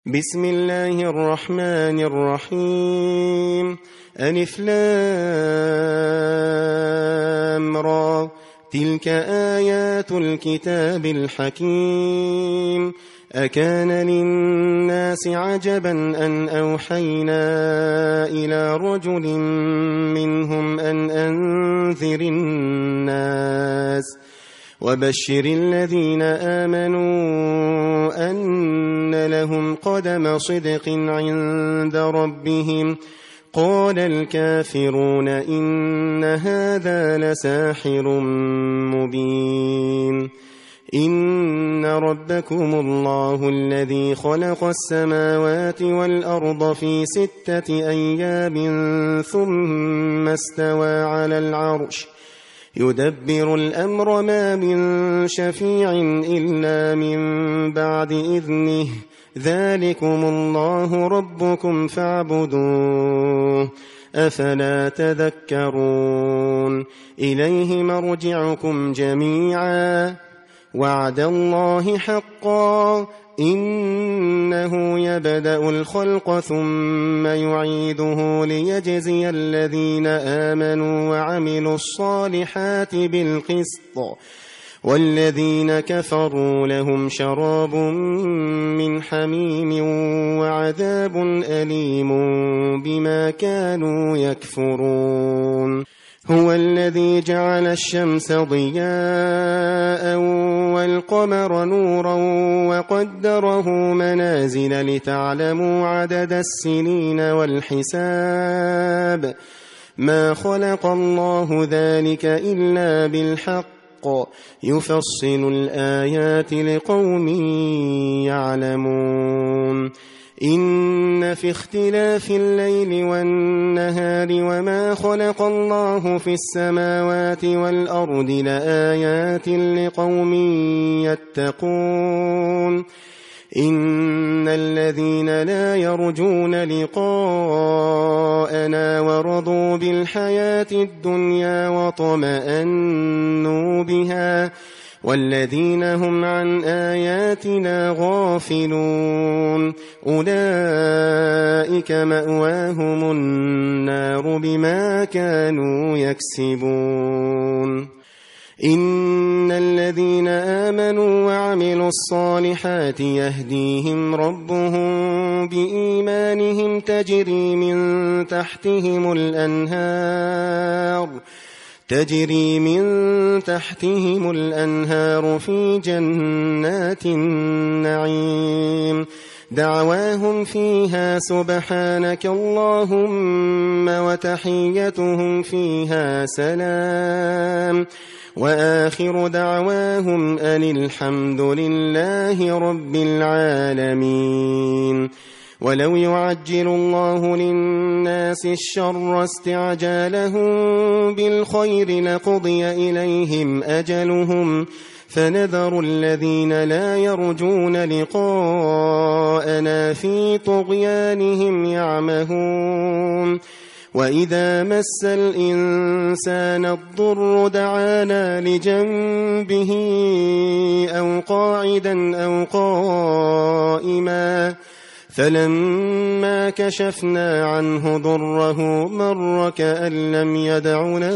بسم الله الرحمن الرحيم. ألف لام را، تلك آيات الكتاب الحكيم. أكان للناس عجبا أن أوحينا إلى رجل منهم أن أنذر الناس وبشر الذين آمنوا أن لهم قدم صدق عند ربهم. قال الكافرون إن هذا لساحر مبين. إن ربكم الله الذي خلق السماوات والأرض في 6 أيام ثم استوى على العرش يدبر الأمر، ما من شفيع إلا من بعد إذنه. ذلكم الله ربكم فاعبدوه، أفلا تذكرون. إليه مرجعكم جميعا، وعد الله حقا، إنه يبدأ الخلق ثم يعيده ليجزي الذين آمنوا وعملوا الصالحات بالقسط، والذين كفروا لهم شراب من حميم وعذاب أليم بما كانوا يكفرون. هو الذي جعل الشمس ضياء والقمر نورا وقدره منازل لتعلموا عدد السنين والحساب. ما خلق الله ذلك إلا بالحق، يفصل الآيات لقوم يعلمون. إن في اختلاف الليل والنهار وما خلق الله في السماوات والأرض لآيات لقوم يتقون. إن الذين لا يرجون لقاءنا ورضوا بالحياة الدنيا وطمأنوا بها، والذين هم عن آياتنا غافلون، أولئك مأواهم النار بما كانوا يكسبون. إن الذين آمنوا وعملوا الصالحات يهديهم ربهم بإيمانهم، تجري من تحتهم الأنهار في جنات النعيم. دعواهم فيها سبحانك اللهم وتحيتهم فيها سلام، وآخر دعواهم أن الحمد لله رب العالمين. ولو يعجل الله للناس الشر استعجالهم بالخير لقضي إليهم أجلهم، فنذر الذين لا يرجون لقاءنا في طغيانهم يعمهون. وإذا مس الإنسان الضر دعانا لجنبه أو قاعدا أو قائما، فلما كشفنا عنه ضره مر كأن لم يدعنا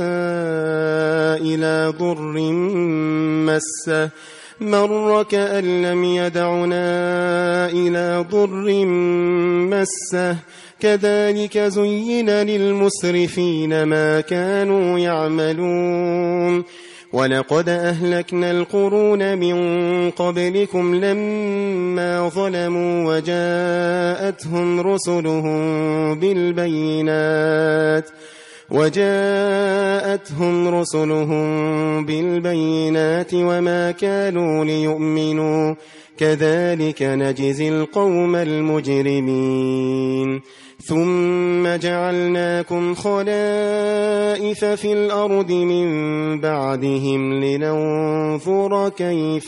إلى ضر مسه. كذلك زين للمسرفين ما كانوا يعملون. ولقد أهلكنا القرون من قبلكم لما ظلموا وجاءتهم رسلهم بالبينات وما كانوا ليؤمنوا، كذلك نجزي القوم المجرمين. ثم جعلناكم خلائف في الأرض من بعدهم لننظر كيف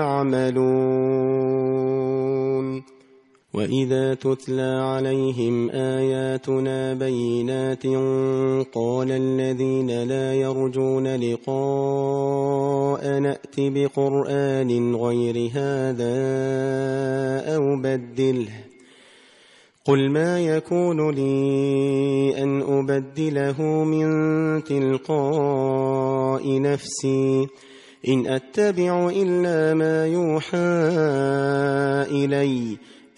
تعملون. وإذا تتلى عليهم آياتنا بينات قال الذين لا يرجون لقاء نأت بقرآن غير هذا أو بدله قل ما يكون لي أن أبدله من تلقاء نفسي إن أتبع إلا ما يوحى إلي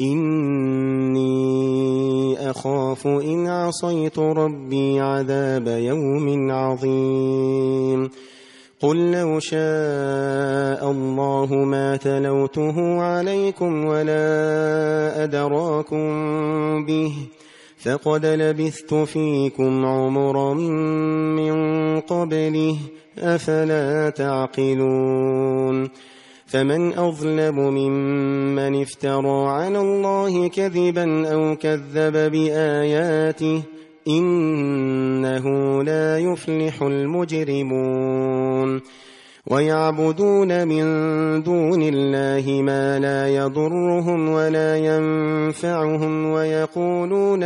إني أخاف إن عصيت ربي عذاب يوم عظيم قل لو شاء الله ما تلوته عليكم ولا أدراكم به فقد لبثت فيكم عمرا من قبله أفلا تعقلون فمن أظلم ممن افترى على الله كذبا أو كذب بآياته إنه لا يفلح المجرمون ويعبدون من دون الله ما لا يضرهم ولا ينفعهم ويقولون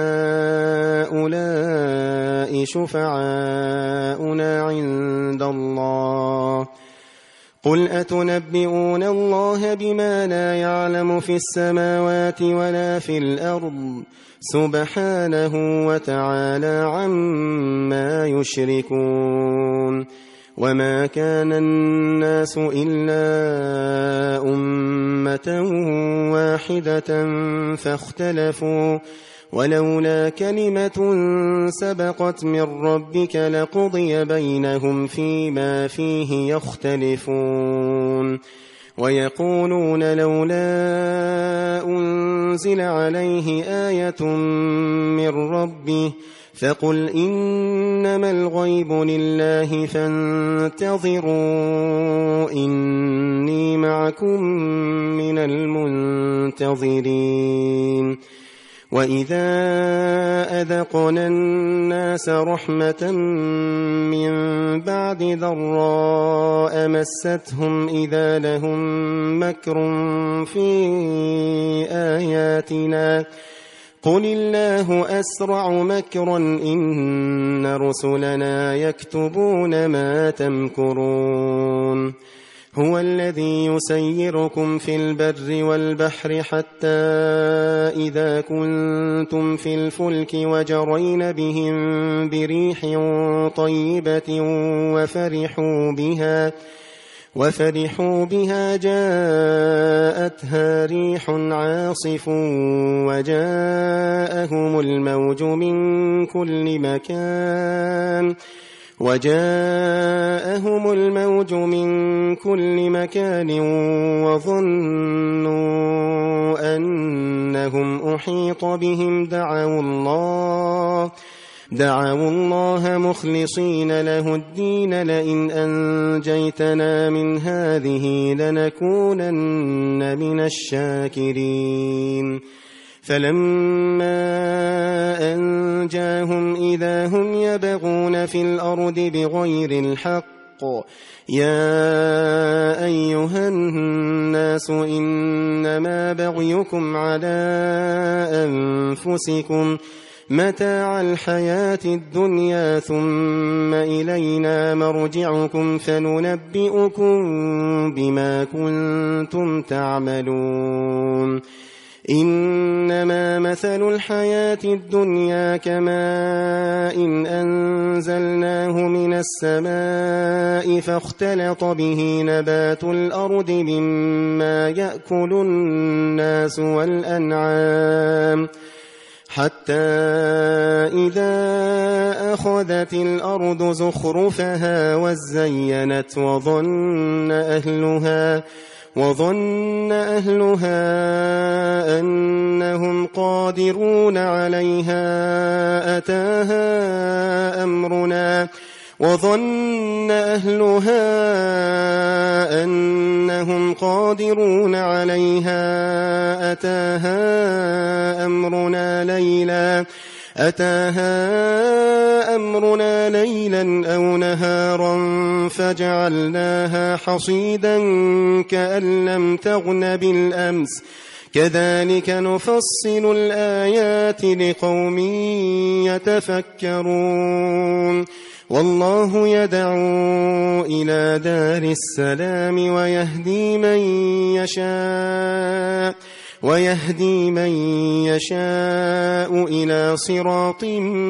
هؤلاء شفعاؤنا عند الله قل أتنبئون الله بما لا يعلم في السماوات ولا في الأرض سبحانه وتعالى عما يشركون وما كان الناس إلا أمة واحدة فاختلفوا ولولا كلمة سبقت من ربك لقضي بينهم فيما فيه يختلفون ويقولون لولا أنزل عليه آية من ربه فقل إنما الغيب لله فانتظروا إني معكم من المنتظرين وإذا أذقنا الناس رحمة من بعد ضراء مستهم إذا لهم مكر في آياتنا قل الله أسرع مكرا إن رسلنا يكتبون ما تمكرون هو الذي يسيركم في البر والبحر حتى إذا كنتم في الفلك وجرين بهم بريح طيبة وفرحوا بها جاءتها ريح عاصف وجاءهم الموج من كل مكان وظنوا أنهم أحيط بهم دعوا الله مخلصين له الدين لئن أنجيتنا من هذه لنكونن من الشاكرين فلما أنجاهم إذا هم يبغون في الأرض بغير الحق يا أيها الناس إنما بغيكم على أنفسكم متاع الحياة الدنيا ثم إلينا مرجعكم فننبئكم بما كنتم تعملون إنما مثل الحياة الدنيا كماء أنزلناه من السماء فاختلط به نبات الأرض مما يأكل الناس والأنعام حتى إذا أخذت الأرض زخرفها وزينت وظن أهلها أنهم قادرون عليها أتاها أمرنا ليلا أو نهارا فجعلناها حصيدا كأن لم تغن بالأمس كذلك نفصل الآيات لقوم يتفكرون والله يدعو إلى دار السلام ويهدي من يشاء ويهدي من يشاء إلى صراط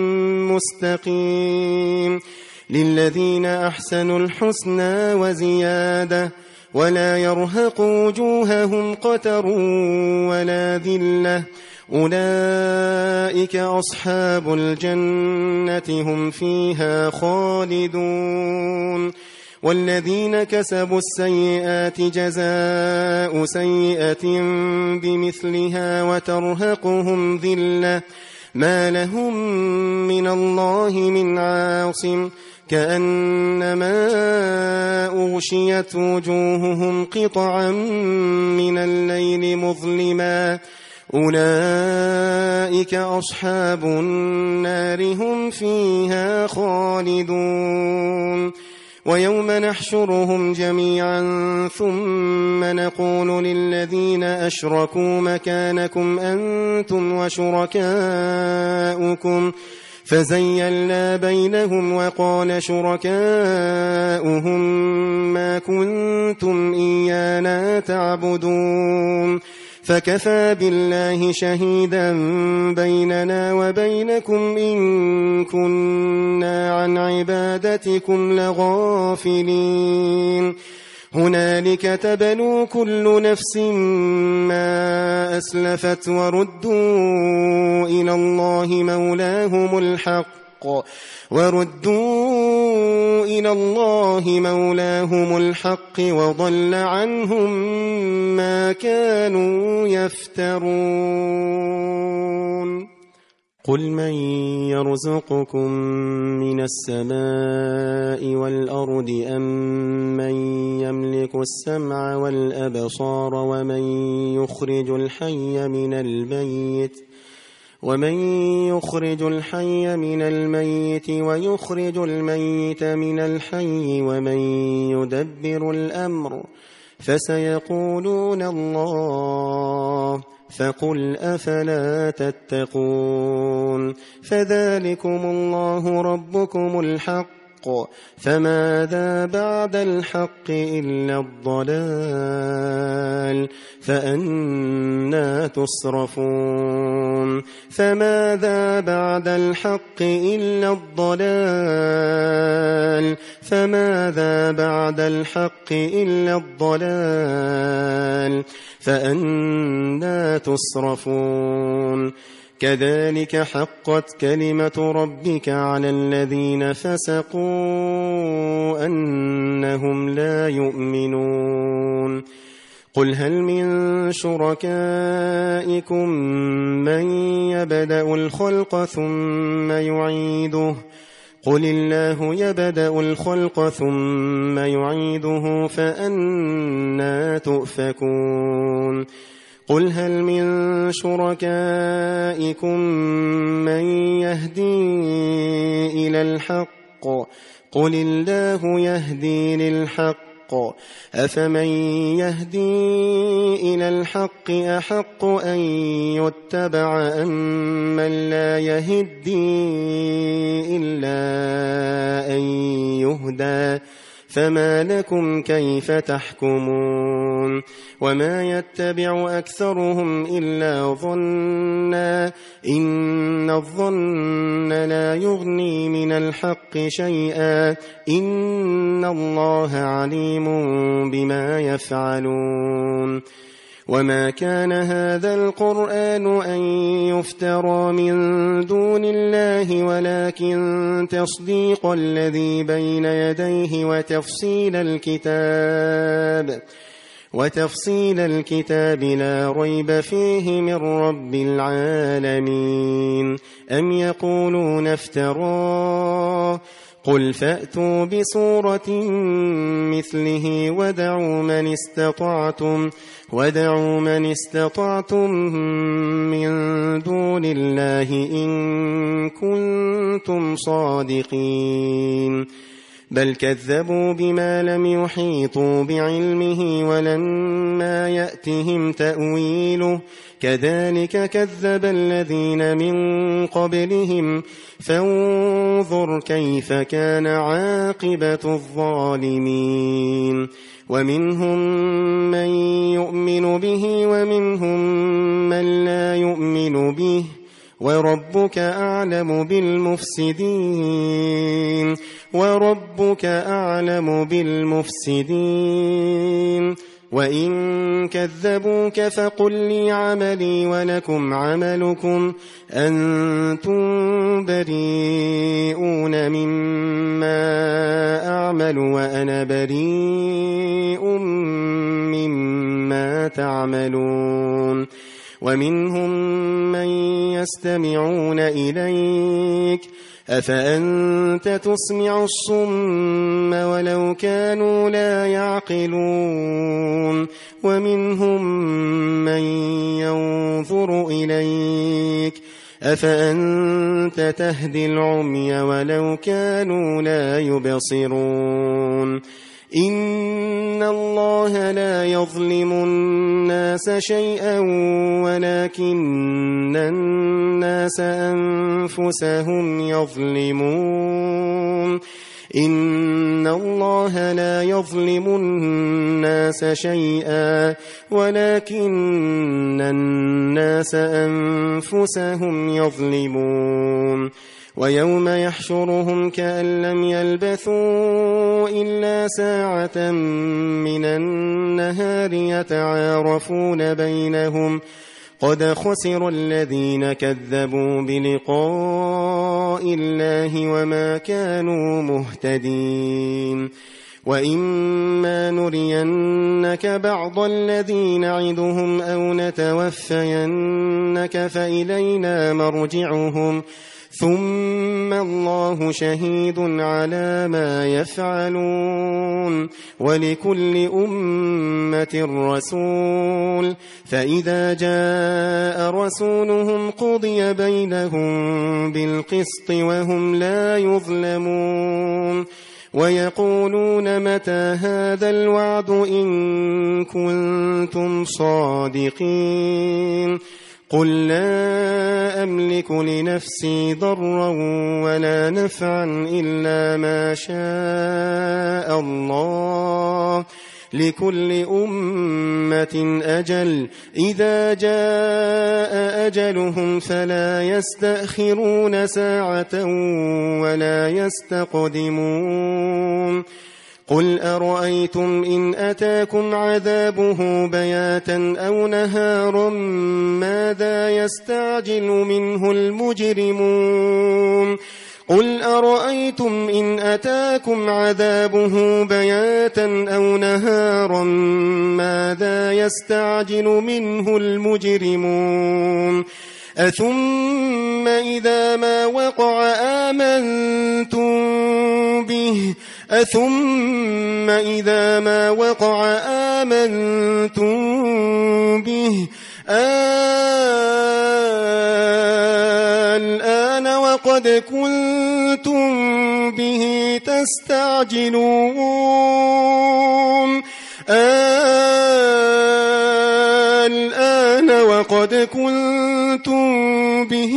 مستقيم للذين أحسنوا الحسنى وزيادة ولا يرهق وجوههم قتر ولا ذلة أولئك أصحاب الجنة هم فيها خالدون والذين كسبوا السيئات جزاء سيئة بمثلها وترهقهم ذلة ما لهم من الله من عاصم كأنما أغشيت وجوههم قطعا من الليل مظلما أولئك أصحاب النار هم فيها خالدون ويوم نحشرهم جميعا ثم نقول للذين أشركوا مكانكم أنتم وشركاؤكم فزيلنا بينهم وقال شركاؤهم ما كنتم إيانا تعبدون فكفى بالله شهيدا بيننا وبينكم إن كنا عن عبادتكم لغافلين هنالك تبلو كل نفس ما أسلفت وردوا إلى الله مولاهم الحق وضل عنهم ما كانوا يفترون قل من يرزقكم من السماء والأرض أم من يملك السمع والأبصار ومن يخرج الحي من الميت ويخرج الميت من الحي ومن يدبر الأمر فسيقولون الله فقل أفلا تتقون فذلكم الله ربكم الحق فماذا بعد الحق إلا الضلال فأنى تصرفون فماذا بعد الحق إلا الضلال فأنى تصرفون كذلك حقت كلمة ربك على الذين فسقوا أنهم لا يؤمنون قل هل من شركائكم من يبدأ الخلق ثم يعيده قل الله يبدأ الخلق ثم يعيده فأنى تؤفكون قل هل من شركائكم من يهدي إلى الحق قل الله يهدي للحق أفمن يهدي إلى الحق أحق أن يتبع أم من لا يهدي إلا أن يهدى فما لكم كيف تحكمون وما يتبع أكثرهم إلا ظنا إن الظن لا يغني من الحق شيئا إن الله عليم بما يفعلون وما كان هذا القرآن أن يفترى من دون الله ولكن تصديق الذي بين يديه وتفصيل الكتاب لا ريب فيه من رب العالمين أم يقولون افتراه قل فأتوا بسورة مثله ودعوا من استطعتم من دون الله إن كنتم صادقين بل كذبوا بما لم يحيطوا بعلمه ولما يأتهم تأويله كذلك كذب الذين من قبلهم فانظر كيف كان عاقبة الظالمين ومنهم من يؤمن به ومنهم من لا يؤمن به وربك أعلم بالمفسدين وإن كذبوك فقل لي عملي ولكم عملكم أنتم بريئون مما أعمل وأنا بريء مما تعملون ومنهم من يستمعون إليك أفأنت تسمع الصم ولو كانوا لا يعقلون ومنهم من ينظر إليك أفأنت تهدي العمي ولو كانوا لا يبصرون إن الله لا يظلم الناس شيئا ولكن الناس أنفسهم يظلمون إن الله لا يظلم الناس شيئا ولكن الناس أنفسهم يظلمون ويوم يحشرهم كأن لم يلبثوا إلا ساعة من النهار يتعارفون بينهم قد خسر الذين كذبوا بلقاء الله وما كانوا مهتدين وإما نرينك بعض الذي نعدهم أو نتوفينك فإلينا مرجعهم ثم الله شهيد على ما يفعلون ولكل أمة رسول فإذا جاء رسولهم قضي بينهم بالقسط وهم لا يظلمون ويقولون متى هذا الوعد إن كنتم صادقين قل لا أملك لنفسي ضرا ولا نفعا إلا ما شاء الله لكل أمة أجل إذا جاء أجلهم فلا يستأخرون ساعة ولا يستقدمون قل أرأيتم إن أتاكم عذابه بياتا أو نهارا ماذا يستعجل منه المجرمون قل أرأيتم إن أتاكم عذابه بياتا أو نهارا ماذا يستعجل منه المجرمون أثم إذا ما وقع آمنتم به الآن وقد كنتم به تستعجلون الآن وقد كنتم به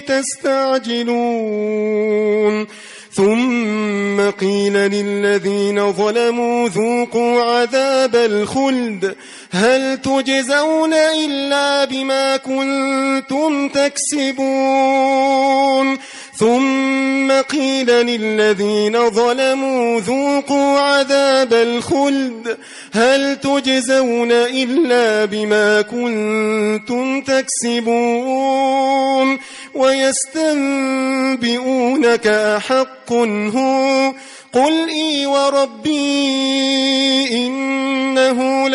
تستعجلون ثم قيل للذين ظلموا ذوقوا عذاب الخلد هل تجزون إلا بما كنتم تكسبون ثم قيل للذين ظلموا ذوقوا عذاب الخلد هل تجزون إلا بما كنتم تكسبون ويستنبئونك أحق هو قل إي وربي إنه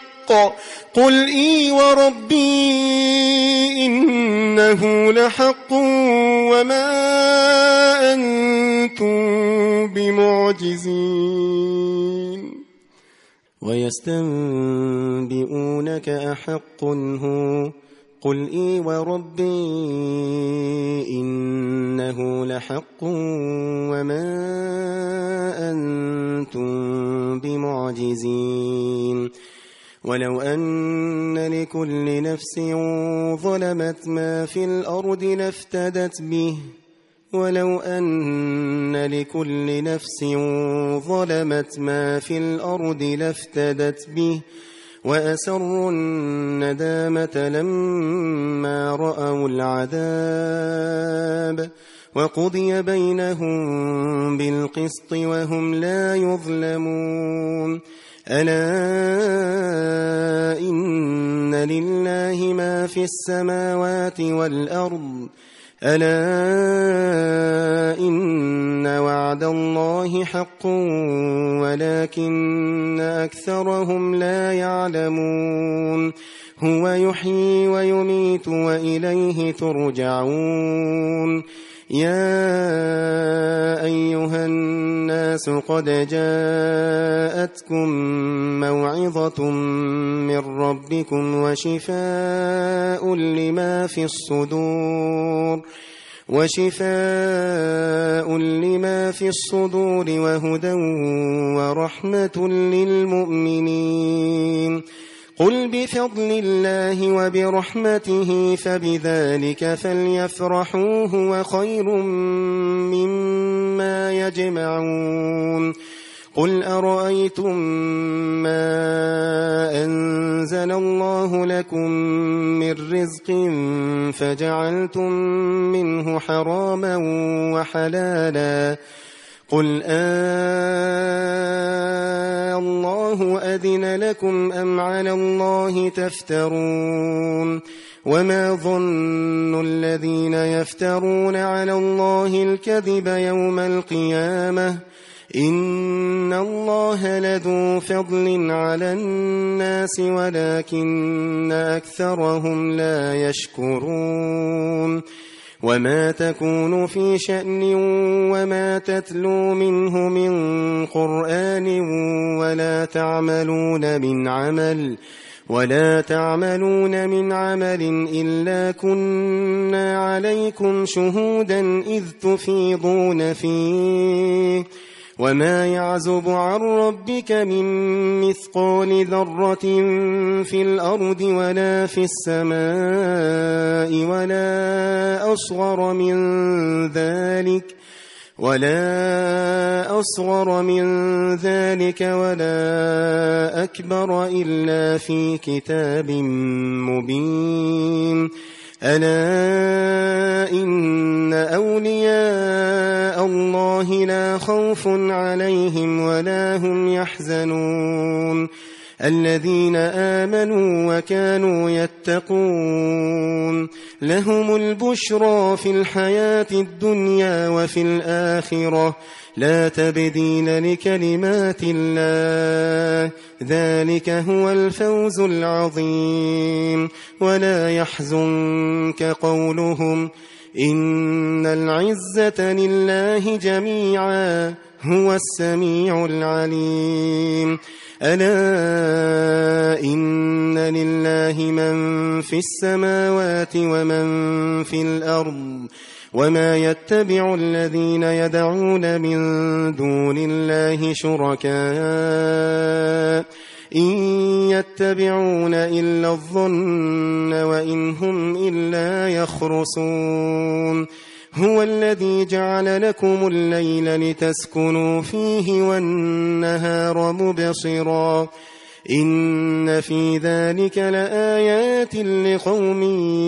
لحق وما أنتم بمعجزين ويستنبئونك أحق هو قل إي وربي إنه لحق وما أنتم بمعجزين ولو أن لكل نفس ظلمت ما في الأرض لافتدت به ولو أن لكل نفس ظلمت ما في الأرض لافتدت به وأسروا الندامة لما رأوا العذاب وقضي بينهم بالقسط وهم لا يظلمون ألا إن لله ما في السماوات والأرض ألا إن وعد الله حق ولكن أكثرهم لا يعلمون هو يحيي ويميت وإليه ترجعون يا أيها الناس قد جاءتكم موعظة من ربكم وشفاء لما في الصدور وهدى ورحمة للمؤمنين قل بفضل الله وبرحمته فبذلك فليفرحوا هو خير مما يجمعون قل أرأيتم ما أنزل الله لكم من رزق فجعلتم منه حراما وحلالا قل الله أذن لكم أم على الله تفترون وما ظن الذين يفترون على الله الكذب يوم القيامة إن الله لذو فضل على الناس ولكن أكثرهم لا يشكرون وما تكون في شأن وما تتلو منه من قرآن ولا تعملون من عمل إلا كنا عليكم شهودا إذ تفيضون فيه وما يعزب عن ربك من مثقال ذرة في الأرض ولا في السماء ولا أصغر من ذلك ولا أكبر إلا في كتاب مبين ألا إن أولياء الله لا خوف عليهم ولا هم يحزنون الذين آمنوا وكانوا يتقون لهم البشرى في الحياة الدنيا وفي الآخرة لا تبديل لكلمات الله ذلك هو الفوز العظيم ولا يحزنك قولهم إن العزة لله جميعا هو السميع العليم ألا إن لله من في السماوات ومن في الأرض وما يتبع الذين يدعون من دون الله شركاء إن يتبعون إلا الظن وإن هم إلا يخرصون هو الذي جعل لكم الليل لتسكنوا فيه والنهار مبصرا إن في ذلك لآيات لقوم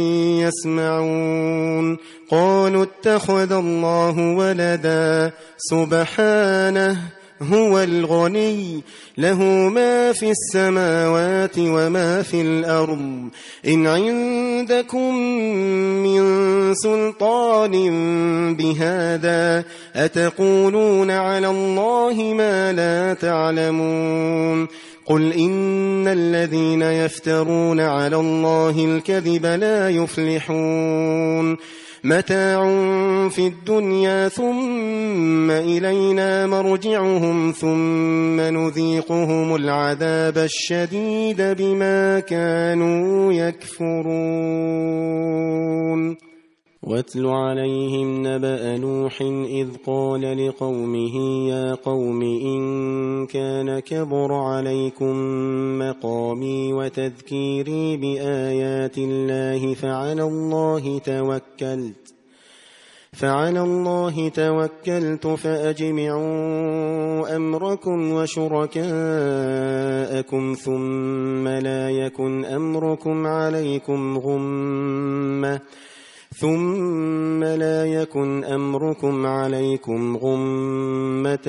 يسمعون قالوا اتخذ الله ولدا سبحانه هو الغني له ما في السماوات وما في الأرض إن عندكم من سلطان بهذا أتقولون على الله ما لا تعلمون قل إن الذين يفترون على الله الكذب لا يفلحون متاع في الدنيا ثم إلينا مرجعهم ثم نذيقهم العذاب الشديد بما كانوا يكفرون. واتل عليهم نبأ نوح إذ قال لقومه يا قوم إن كان كبر عليكم مقامي وتذكيري بآيات الله فعلى الله توكلت فأجمعوا أمركم وشركاءكم ثم لا يكن أمركم عليكم غمة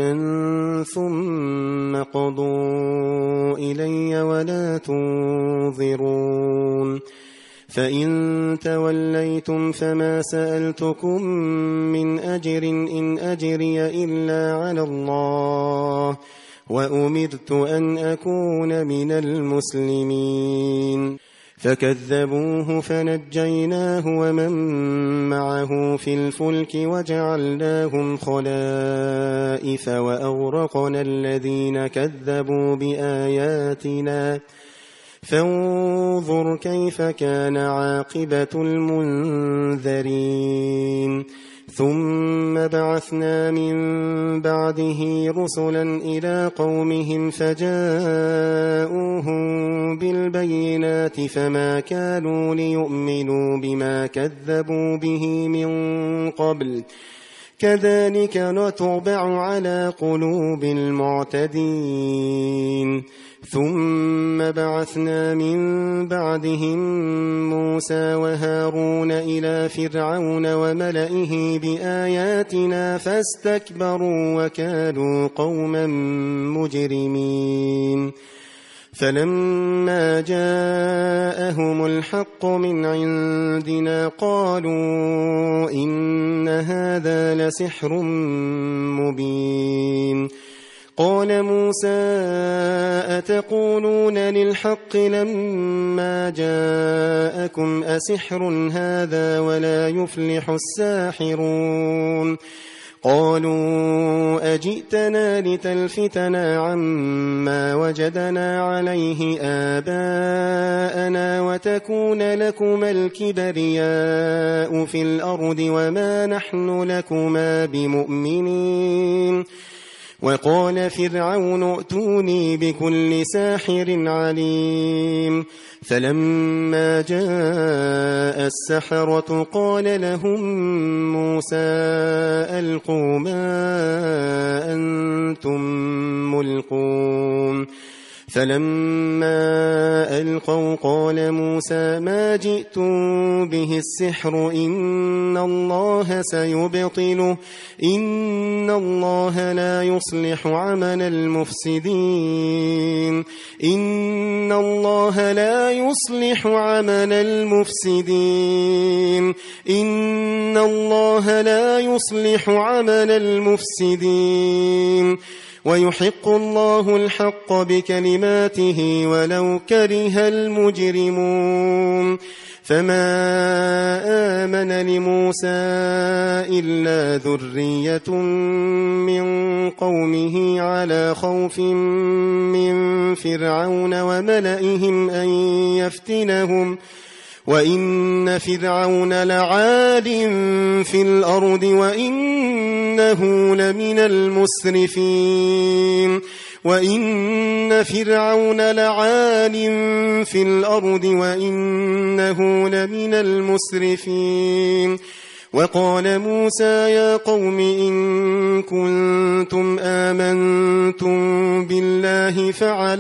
ثم قضوا إلي ولا تنظرون. فإن توليتم فما سألتكم من أجر إن أجري إلا على الله وأمرت أن أكون من المسلمين. فكذبوه فنجيناه ومن معه في الفلك وجعلناهم خلائف وأغرقنا الذين كذبوا بآياتنا فانظر كيف كان عاقبة المنذرين. ثم بعثنا من بعده رسلا إلى قومهم فجاءوهم بالبينات فما كانوا ليؤمنوا بما كذبوا به من قبل كذلك نطبع على قلوب المعتدين. ثم بعثنا من بعدهم موسى وهارون إلى فرعون وملئه بآياتنا فاستكبروا وكانوا قوما مجرمين. فلما جاءهم الحق من عندنا قالوا إن هذا لسحر مبين. قال موسى أتقولون للحق لما جاءكم أسحر هذا ولا يفلح الساحرون. قالوا أجئتنا لتلفتنا عما وجدنا عليه آباءنا وتكون لكما الكبرياء في الأرض وما نحن لكما بمؤمنين. وقال فرعون ائتوني بكل ساحر عليم. فلما جاء السحرة قال لهم موسى ألقوا ما أنتم ملقون. فلما ألقوا قال موسى ما جئتم به السحر إن الله سيبطله إن الله لا يصلح عمل المفسدين إن الله لا يصلح عمل المفسدين إن الله لا يصلح عمل المفسدين ويحق الله الحق بكلماته ولو كره المجرمون. فما آمن لموسى إلا ذرية من قومه على خوف من فرعون وملئهم أن يفتنهم وإن فرعون لعال في الأرض وإنه لمن المسرفين وإن فرعون لعال في الأرض وإنه لمن المسرفين. وقال موسى يا قوم إن كنتم آمنتم بالله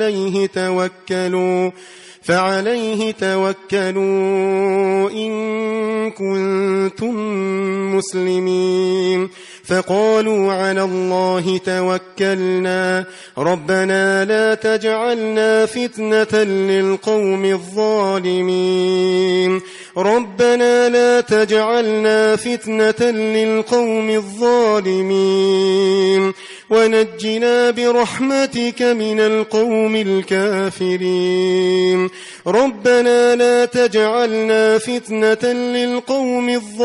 فعليه توكلوا إن كنتم مسلمين. فقالوا على الله توكلنا ربنا لا تجعلنا فتنة للقوم الظالمين ربنا لا تجعلنا فتنة للقوم الظالمين ونجنا برحمتك من القوم الكافرين. ربنا لا تجعلنا فتنة للقوم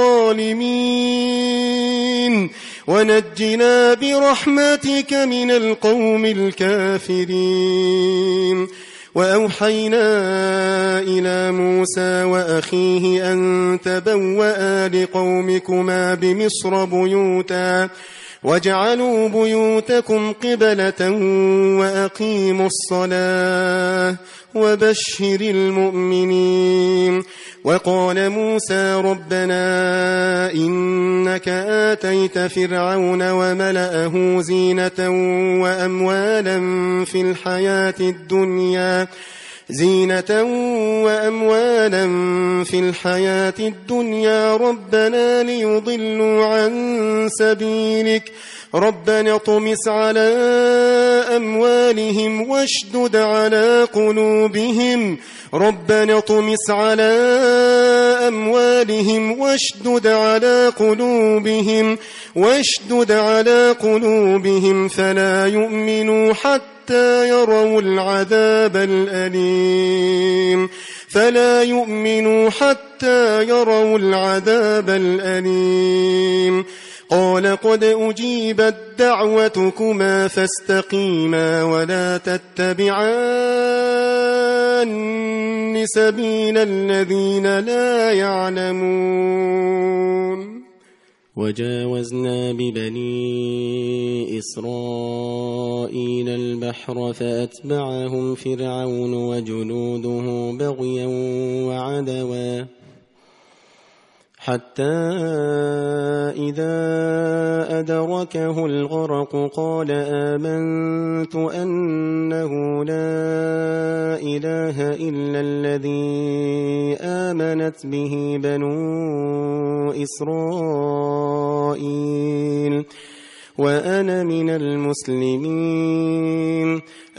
الظالمين ونجنا برحمتك من القوم الكافرين. وأوحينا إلى موسى وأخيه أن تبوأ لقومكما بمصر بيوتا واجعلوا بيوتكم قبلة وأقيموا الصلاة وبشر المؤمنين. وقال موسى ربنا إنك آتيت فرعون وملأه زينة وأموالا في الحياة الدنيا ربنا ليضلوا عن سبيلك ربنا اطمس على أموالهم واشدد على قلوبهم واشدد على قلوبهم فلا يؤمنوا حتى يروا العذاب الأليم. قال قد أجيبت دعوتكما فاستقيما ولا تتبعان سبيل الذين لا يعلمون. وجاوزنا ببني إسرائيل البحر فأتبعهم فرعون وجنوده بغيا وعدوا حتى إذا أدركه الغرق قال آمنت أنه لا إله إلا الذي آمنت به بنو إسرائيل وأنا من المسلمين.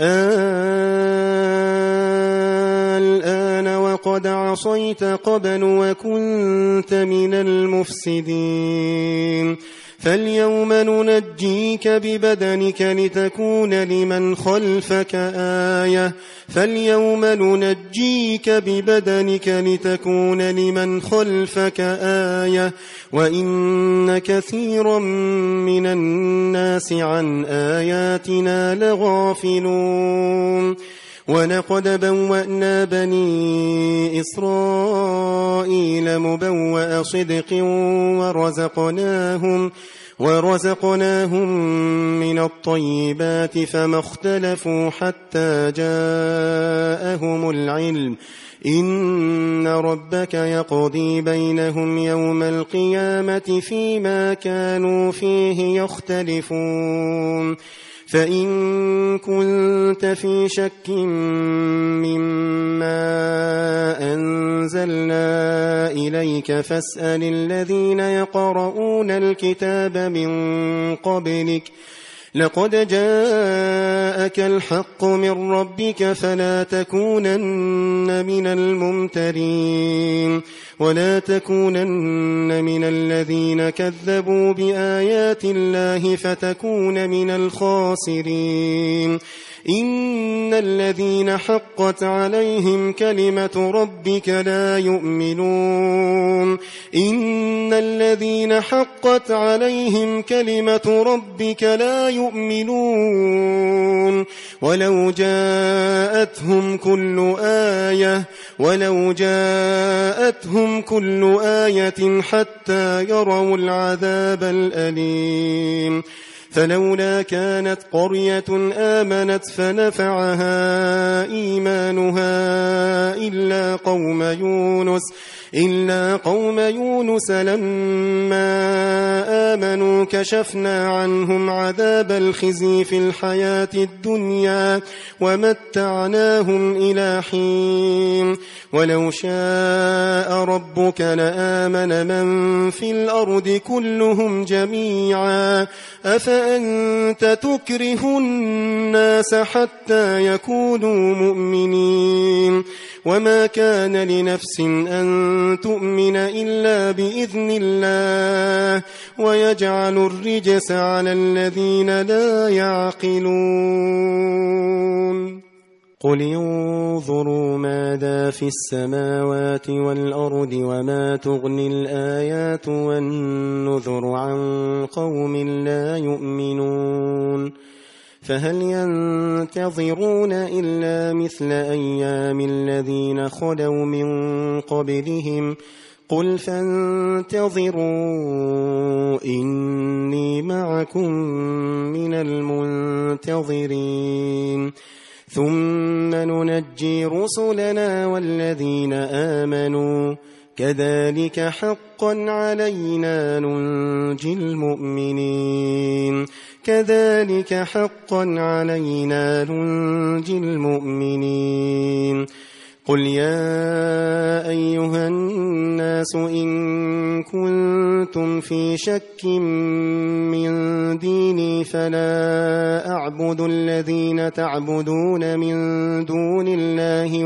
الآن وقد عصيت قبل وكنت من المفسدين فاليوم ننجيك ببدنك لتكون لمن خلفك آية وإن كثيرا من الناس عن آياتنا لغافلون. ولقد بوأنا بني إسرائيل مبوأ صدق ورزقناهم من الطيبات فما اختلفوا حتى جاءهم العلم إن ربك يقضي بينهم يوم القيامة فيما كانوا فيه يختلفون. فإن كنت في شك مما أنزلنا إليك فاسأل الذين يقرؤون الكتاب من قبلك لقد جاءك الحق من ربك فلا تكونن من الممترين ولا تكونن من الذين كذبوا بآيات الله فتكون من الخاسرين. إن الذين حقت عليهم كلمة ربك لا يؤمنون ولو جاءتهم كل آية حتى يروا العذاب الأليم. فلولا كانت قرية آمنت فنفعها إيمانها إلا قوم يونس لما آمنوا كشفنا عنهم عذاب الخزي في الحياة الدنيا ومتعناهم إلى حين. ولو شاء ربك لآمن من في الأرض كلهم جميعا أفأنت أنت تكره الناس حتى يكونوا مؤمنين وما كان لنفس أن تؤمن إلا بإذن الله ويجعل الرجس على الذين لا يعقلون قل انظروا ماذا في السماوات والأرض وما تغني الآيات والنذر عن قوم لا يؤمنون فهل ينتظرون إلا مثل أيام الذين خلوا من قبلهم قل فانتظروا إني معكم من المنتظرين ثم ننجي رسلنا والذين آمنوا كذلك حقا علينا ننجي المؤمنين كذلك حقا علينا ننجي المؤمنين قل يا أيها الناس إن كنتم في شك من ديني فلا أعبد الذين تعبدون من دون الله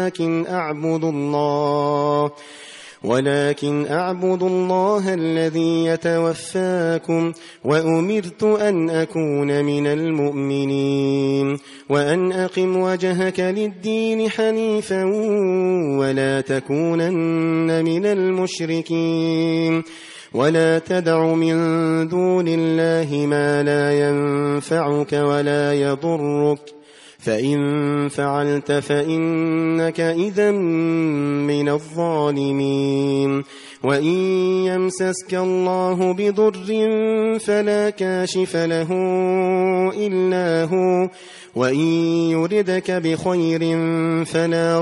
ولكن أعبد الله الذي يتوفاكم وأمرت أن أكون من المؤمنين وأن أقم وجهك للدين حنيفا ولا تكونن من المشركين ولا تدع من دون الله ما لا ينفعك ولا يضرك فإن فعلت فإنك إذا من الظالمين وإن يمسسك الله بضر فلا كاشف له إلا هو وإن يردك بخير فلا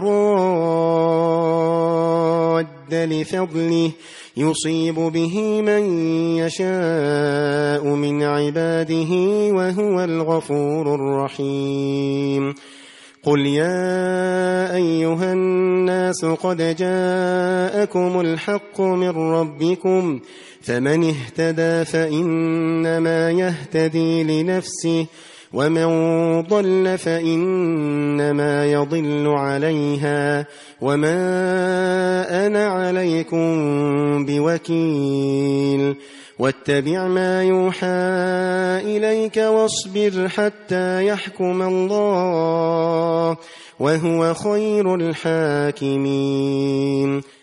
راد لفضله يصيب به من يشاء من عباده وهو الغفور الرحيم قل يا أيها الناس قد جاءكم الحق من ربكم فمن اهتدى فإنما يهتدي لنفسه ومن ضل فإنما يضل عليها وما أنا عليكم بوكيل واتبع ما يوحى إليك واصبر حتى يحكم الله وهو خير الحاكمين